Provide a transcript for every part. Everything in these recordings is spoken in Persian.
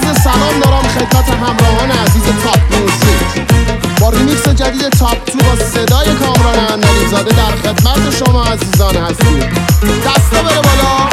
عرض سلام دارم خدمت همراهان عزیز تاپ میوزیک. با ریمیکس جدید تاپ تو با صدای کامران اندلیزاده در خدمت شما عزیزان هستیم. دستا بره بالا.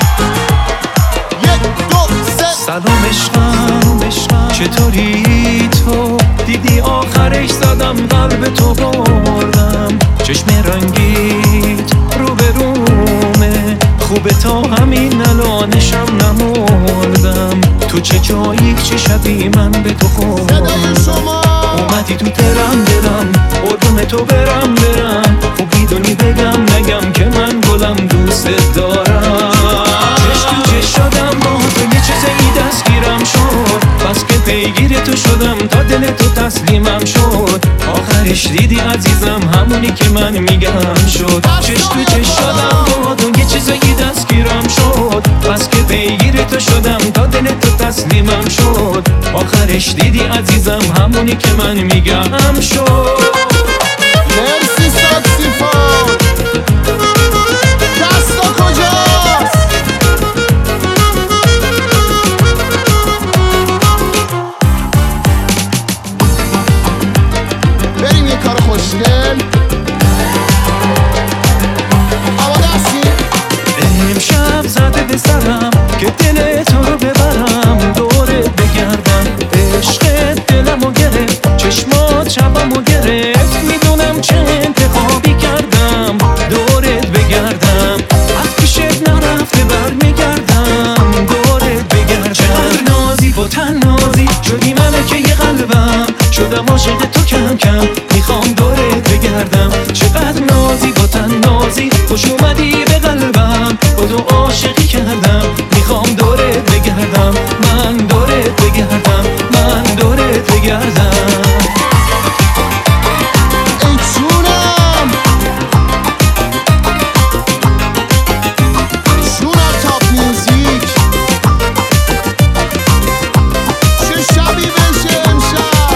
1 2 3. سلام عشقم چطوری تو؟ دیدی آخرش زدم قلب تو بردم. چشم رنگیت رو به رومه، خوبه تا همین الانشم نمردم. تو چه جایی چه شبی من به تو خوردم. اومدی تو دلم قربون تو برم خوب میدونی بگم نگم که من گلم دوست دارم. چش تو چش شدم با تو یه چیزی دستگیرم شد، بس که پیگیر تو شدم تا دل تو تسلیمم شد. آخرش دیدی عزیزم همونی که من میگم شد. چش تو چش شدم با تو یه چیزی دستگیرم شد، بس که پیگیر تو شدم تا دل تو تسلیمم شد. آخرش دیدی عزیزم همونی که من میگم شد. مرسی ساکسیفون. دستا کجاست؟ بریم یه کار خوشگل. آماده هستی؟ امشب زده به سرم که دل تو رو ببرم، دورت بگردم. عشقت دلمو گرفت، چشمات شبمو گرفت. میدونم چه انتخابی کردم، دورت بگردم. از پیشت نرفته برمیگردم، دورت بگردم. چقدر نازی با تنازی شدی ملکه قلبم، شدم عاشق تو کم کم میخوام دورت بگردم. چقدر نازی با تنازی خوش اومدی به قلبم، با تو عاشقی کردم میخوام دورت بگردم. من دورت بگردم، من دورت بگردم. ای جونم جونم تاپ میوزیک. چه شبی بشه امشب.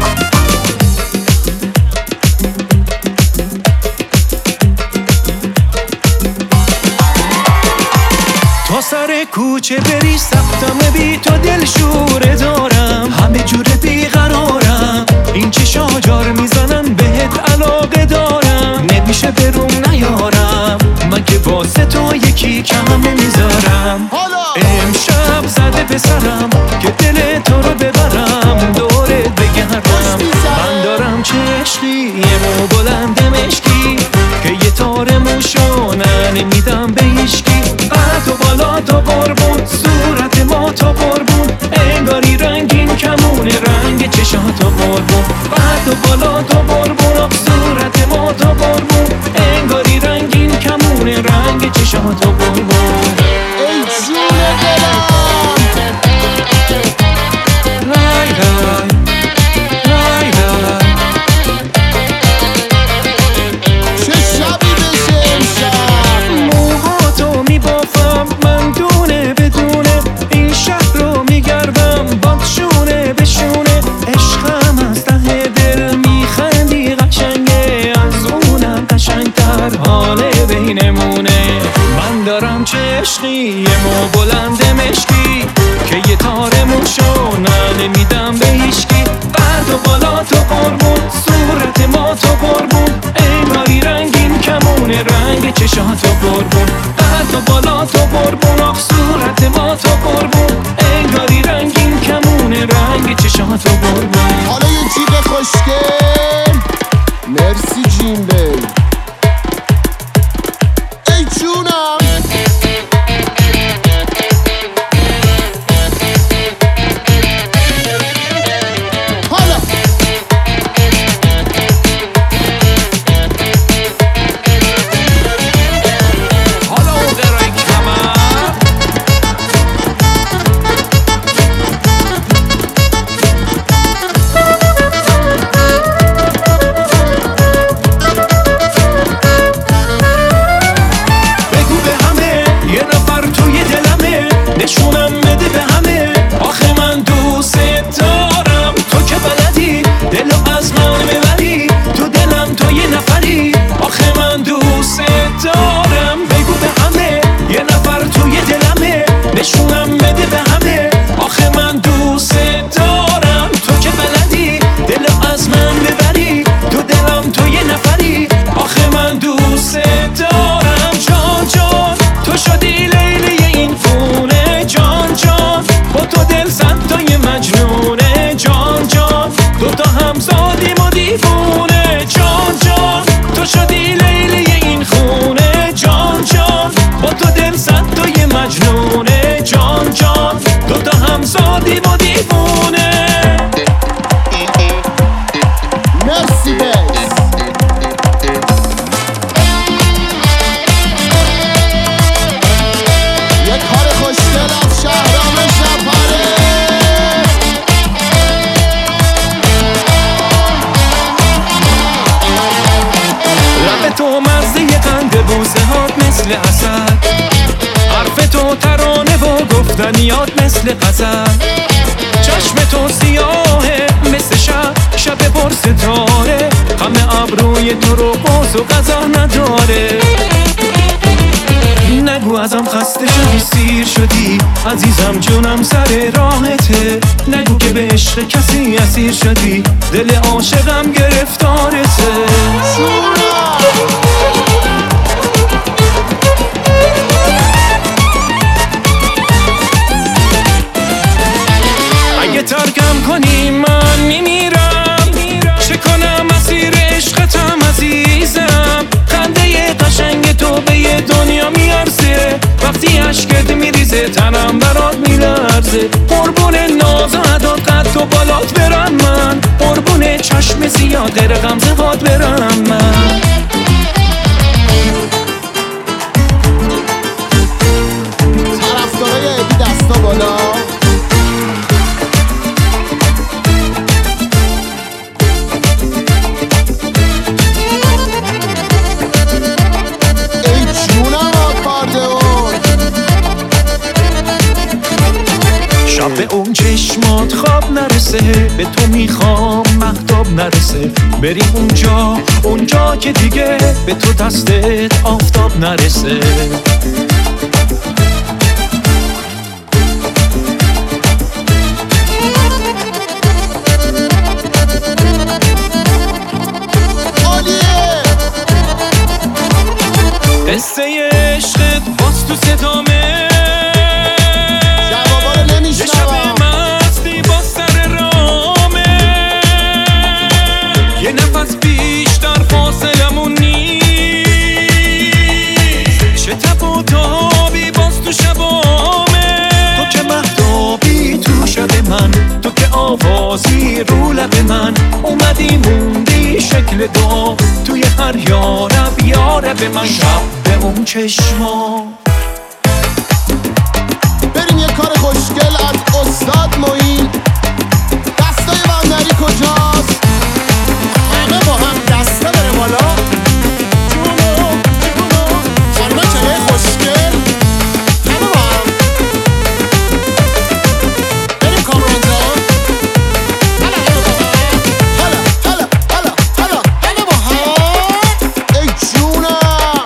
تا سر کوچه بری سختم بی تو دلشوره دارم، همه جور بیقرارم. این چه شاجار میزنن بهت علاقه دارم، نمیشه بروم نیارم من که واسه تو یکی کم نمیذارم. امشب زده به سرم که دل تو رو ببرم، دورت بگردم. من دارم چه عشقی یه مو بلند مشکی که یه تار موشانه نمیدم به هیشکی. قد و بالا تا قربون، صورت ما تا قربون، انگاری رنگین کمونه رنگ چشات تا قربون. قد و بالا تا قربون، صورت ما تا قربون، انگاری رنگین کمونه رنگ چشات تا قربون. ای جون دلم. رای رای رای رای. چه شبی بشه امشب. موهاتو میبافم من دونه بدونه، این شهر رو میگردم باد شونه به شونه. عشقم از ته دل میخندی قشنگه، از اونم قشنگتر حال بینمونه. من دارم چه عشقی یه مو بلند مشکی که یه تار موشو نمیدم به هیشکی. قد و بالا تو قربون، صورت ما تو قربون، انگاری رنگین کمونه رنگ چشات تو قربون. قد و بالا تو قربون، آخ صورت ما تو قربون، انگاری رنگین کمونه رنگ چشات تو قربون. حالا یه جیغ خوشگل. مرسی جیم بی. ای جونم. حالا حالا قرنگ کمر اسد، حرف تو ترانه و گفتنیات مثل غزل. چشم تو سیاهه مثل شب پر ستاره، غم ابروی تو رو باز و قضا نداره. نگو ازم خسته شدی سیر شدی، عزیزم جونم سر راهته. نگو که به عشق کسی اسیر شدی، دل عاشقم گرفتارته. اگه ترکم کنی من میمیرم، چه کنم مسیر عشقتم عزیزم. خنده قشنگ تو به یه دنیا میارزه، وقتی عشقت میریزه تنم برات میلرزه. قربون ناز و عداد قد و بالات برم من، قربون چشم زیاد غیر غمزه هات برم من. طرفدارای ابی دستا بالا. شب به اون چشمات خواب نرسه، به تو میخوام مهتاب نرسه. بریم اونجا که دیگه به تو دستت آفتاب نرسه. قصه عشقت باز تو صدامه، یه شب مستی با سر رامه. یه نفس بیشتر فاصلمون نیست، چه تب و تابی باز تو شبامه. تو که مهتابی تو شب من، تو که آوازی رو لب من. اومدی موندی شکل دعا توی هر یارب من. شب به اون چشما بریم یه کار خوشگل از استاد معین. دستای بندری کجاست؟ همه با هم دستا بره بالا. جونو خانمه چهره خوشگل، همه با هم بریم کامران جان. هلا همه با هم. ای جونم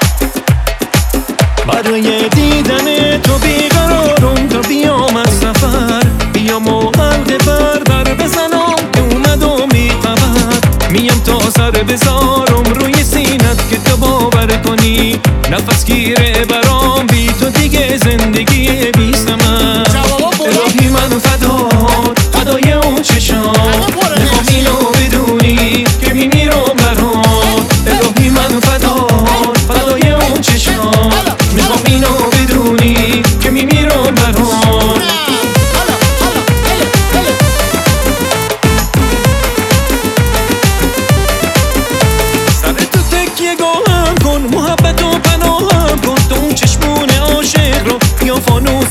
برای دیدن تو بیقرارم تا بیام از سفر. بیام و حلقه بر بزنم که اومد و میخبر. میم تا سر بذارم روی سینت که تو باور کنی. نفس گیره برام بی تو دیگه زندگی بی ثمر. الهی من فدای اون چشام، میخوام اینو بدونی که میمیرم برات. الهی من فدای اون چشام، میخوام اینو بدونی که میمیرم برات. سر تو تکیه گاهم کن، محبت و پناهم کن. تو اون چشمون عاشق رو یا فانوس